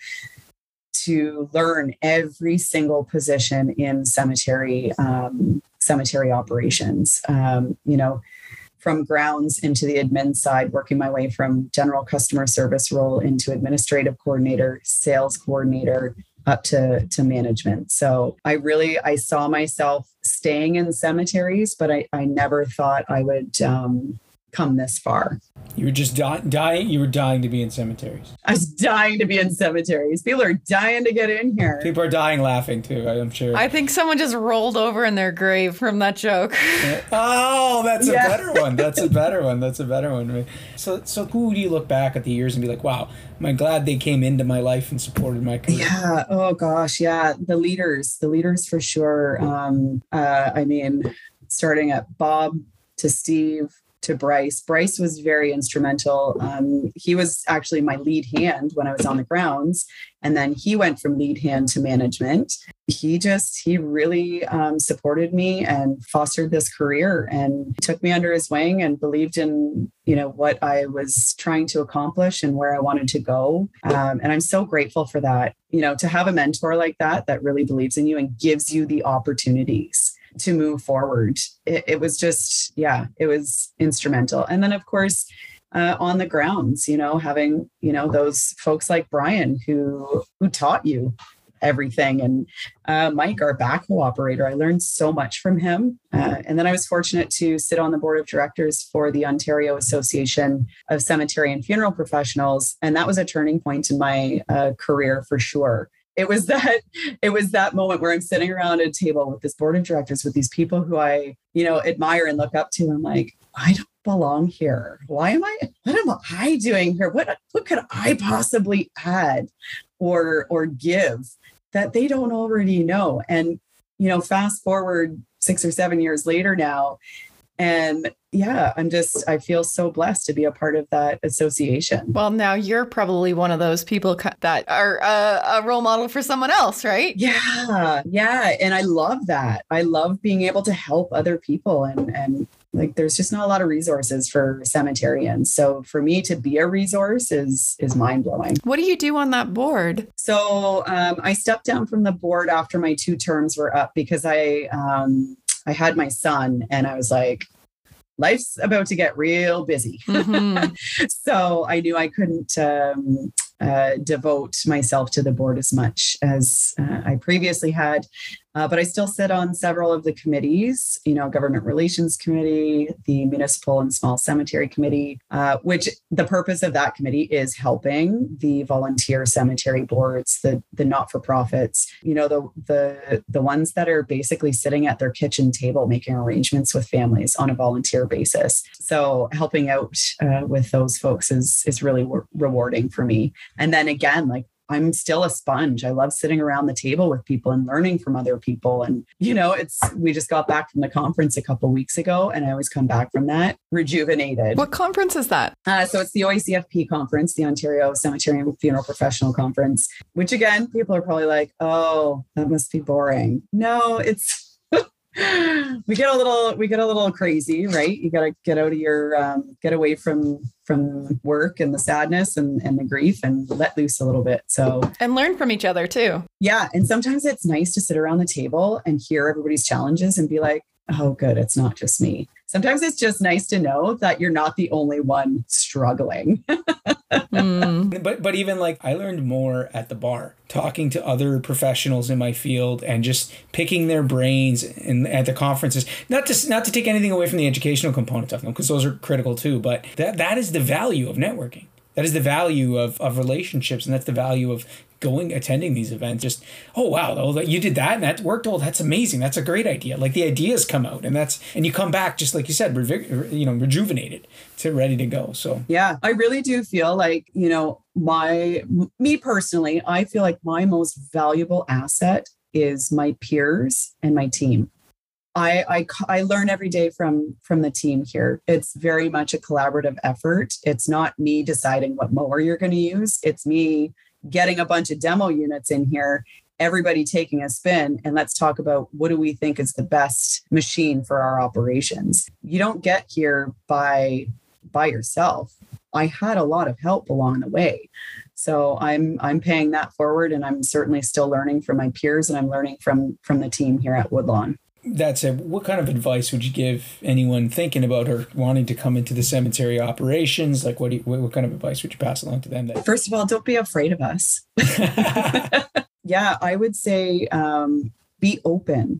to learn every single position in cemetery, um, cemetery operations, um, you know, from grounds into the admin side, working my way from general customer service role into administrative coordinator, sales coordinator, up to, to management. So I really, I saw myself staying in cemeteries, but I, I never thought I would um, come this far. You were just di- dying. You were dying to be in cemeteries. I was dying to be in cemeteries. People are dying to get in here. People are dying laughing too, I'm sure. I think someone just rolled over in their grave from that joke. Oh, that's Yeah. a better one. That's a better one. That's a better one. So, so who do you look back at the years and be like, wow, I'm glad they came into my life and supported my career? Yeah. Oh gosh. Yeah. The leaders, the leaders for sure. Um, uh, I mean, starting at Bob to Steve to Bryce. Bryce was very instrumental. Um, he was actually my lead hand when I was on the grounds. And then he went from lead hand to management. He just, he really um, supported me and fostered this career and took me under his wing and believed in, you know, what I was trying to accomplish and where I wanted to go. Um, and I'm so grateful for that, you know, to have a mentor like that, that really believes in you and gives you the opportunities to move forward. It, it was just, yeah, it was instrumental. And then of course, uh, on the grounds, you know, having, you know, those folks like Brian who, who taught you everything. And uh, Mike, our backhoe operator, I learned so much from him. Uh, and then I was fortunate to sit on the board of directors for the Ontario Association of Cemetery and Funeral Professionals. And that was a turning point in my uh, career for sure. It was that it was that moment where I'm sitting around a table with this board of directors with these people who I, you know, admire and look up to. I'm like, I don't belong here. Why am I, what am I doing here? What what could I possibly add or or give that they don't already know? And, you know, fast forward six or seven years later now. And yeah, I'm just, I feel so blessed to be a part of that association. Well, now you're probably one of those people that are a, a role model for someone else, right? Yeah. Yeah. And I love that. I love being able to help other people. And, and like, there's just not a lot of resources for cemeterians. So for me to be a resource is, is mind blowing. What do you do on that board? So um, I stepped down from the board after my two terms were up because I, um, I had my son and I was like, life's about to get real busy. Mm-hmm. So I knew I couldn't um, uh, devote myself to the board as much as uh, I previously had. Uh, but I still sit on several of the committees, you know, Government Relations Committee, the Municipal and Small Cemetery Committee, uh, which the purpose of that committee is helping the volunteer cemetery boards, the the not-for-profits, you know, the the the ones that are basically sitting at their kitchen table making arrangements with families on a volunteer basis. So helping out uh, with those folks is is really re- rewarding for me. And then again, like, I'm still a sponge. I love sitting around the table with people and learning from other people. And, you know, it's, we just got back from the conference a couple of weeks ago and I always come back from that rejuvenated. What conference is that? Uh, so it's the O A C F P conference, the Ontario Cemetery and Funeral Professional Conference, which again, people are probably like, oh, that must be boring. No, it's, we get a little, we get a little crazy, right? You got to get out of your, um, get away from, from work and the sadness and, and the grief and let loose a little bit. So, and learn from each other too. Yeah. And sometimes it's nice to sit around the table and hear everybody's challenges and be like, oh, good, it's not just me. Sometimes it's just nice to know that you're not the only one struggling. mm. But but even like I learned more at the bar, talking to other professionals in my field and just picking their brains in, at the conferences. Not to not to take anything away from the educational components of them, because those are critical too. But that that is the value of networking. That is the value of, of relationships, and that's the value of going, attending these events. Just, oh, wow, oh, you did that and that worked. Oh, that's amazing. That's a great idea. Like the ideas come out and that's, and you come back, just like you said, revig- you know, rejuvenated to ready to go. So, yeah, I really do feel like, you know, my, me personally, I feel like my most valuable asset is my peers and my team. I, I, I learn every day from, from the team here. It's very much a collaborative effort. It's not me deciding what mower you're going to use. It's me getting a bunch of demo units in here, everybody taking a spin, and let's talk about what do we think is the best machine for our operations. You don't get here by, by yourself. I had a lot of help along the way. So I'm I'm paying that forward, and I'm certainly still learning from my peers, and I'm learning from, from the team here at Woodlawn. That said, what kind of advice would you give anyone thinking about or wanting to come into the cemetery operations? Like, what do you, what, what kind of advice would you pass along to them? That- First of all, don't be afraid of us. Yeah, I would say um, be open.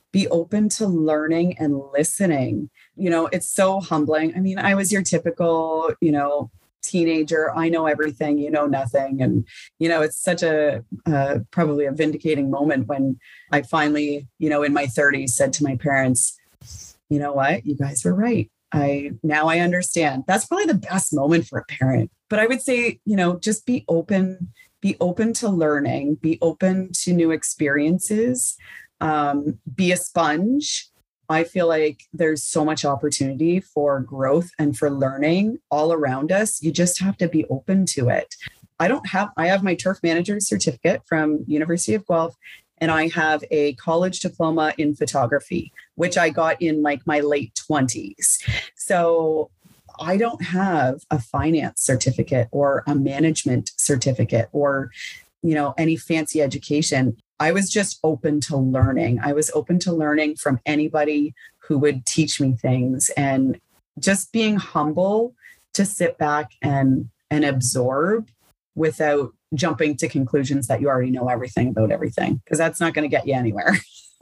be open to learning and listening. You know, it's so humbling. I mean, I was your typical, you know, teenager. I know everything, you know nothing. And, you know, it's such a uh, probably a vindicating moment when I finally, you know, in my thirties said to my parents, you know what, you guys were right. I now I understand. That's probably the best moment for a parent. But I would say, you know, just be open, be open to learning, be open to new experiences, um, be a sponge. I feel like there's so much opportunity for growth and for learning all around us. You just have to be open to it. I don't have, I have my turf manager certificate from University of Guelph, and I have a college diploma in photography, which I got in like my late twenties. So I don't have a finance certificate or a management certificate or, you know, any fancy education. I was just open to learning. I was open to learning from anybody who would teach me things, and just being humble to sit back and, and absorb without jumping to conclusions that you already know everything about everything, because that's not going to get you anywhere.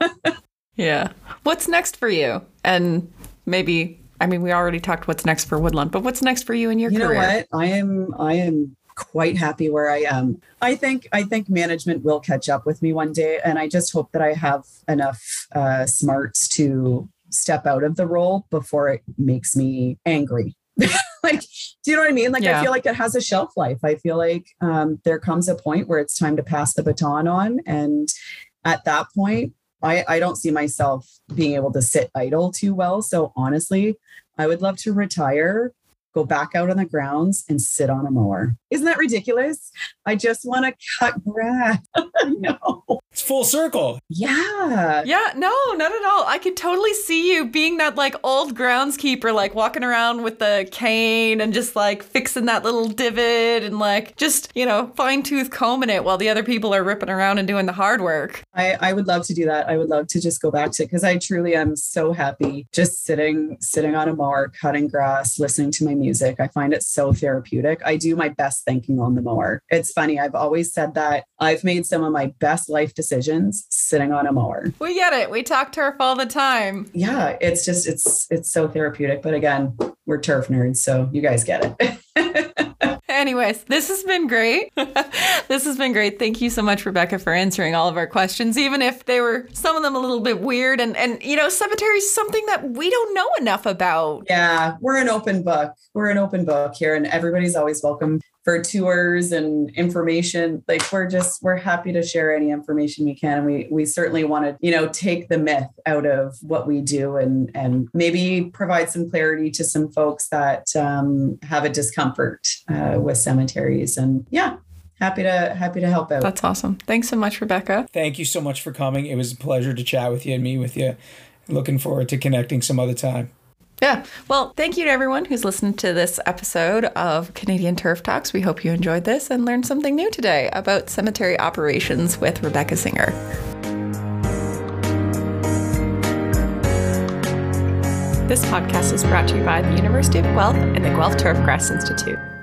Yeah. What's next for you? And maybe, I mean, we already talked what's next for Woodlawn, but what's next for you in your you career? You know what? I am, I am quite happy where I am. I think, I think management will catch up with me one day. And I just hope that I have enough uh, smarts to step out of the role before it makes me angry. Like, do you know what I mean? Like, yeah. I feel like it has a shelf life. I feel like um, there comes a point where it's time to pass the baton on. And at that point, I, I don't see myself being able to sit idle too well. So honestly, I would love to retire, go back out on the grounds and sit on a mower. Isn't that ridiculous? I just want to cut grass. No. It's full circle. Yeah. Yeah, no, not at all. I could totally see you being that like old groundskeeper, like walking around with the cane and just like fixing that little divot and like just, you know, fine tooth combing it while the other people are ripping around and doing the hard work. I, I would love to do that. I would love to just go back to it, because I truly am so happy just sitting, sitting on a mower, cutting grass, listening to my music. I find it so therapeutic. I do my best thinking on the mower. It's funny. I've always said that I've made some of my best life decisions sitting on a mower. We get it. We talk turf all the time. Yeah, it's just, it's, it's so therapeutic. But again, we're turf nerds, so you guys get it. Anyways, this has been great. This has been great. Thank you so much, Rebecca, for answering all of our questions, even if they were some of them a little bit weird. And, and you know, cemetery is something that we don't know enough about. Yeah, we're an open book. We're an open book here, and everybody's always welcome for tours and information. Like, we're just, we're happy to share any information we can. And we, we certainly want to, you know, take the myth out of what we do and, and maybe provide some clarity to some folks that um, have a discomfort uh, with cemeteries. And yeah, happy to, happy to help out. That's awesome. Thanks so much, Rebecca. Thank you so much for coming. It was a pleasure to chat with you and meet with you. Looking forward to connecting some other time. Yeah. Well, thank you to everyone who's listened to this episode of Canadian Turf Talks. We hope you enjoyed this and learned something new today about cemetery operations with Rebecca Singer. This podcast is brought to you by the University of Guelph and the Guelph Turfgrass Institute.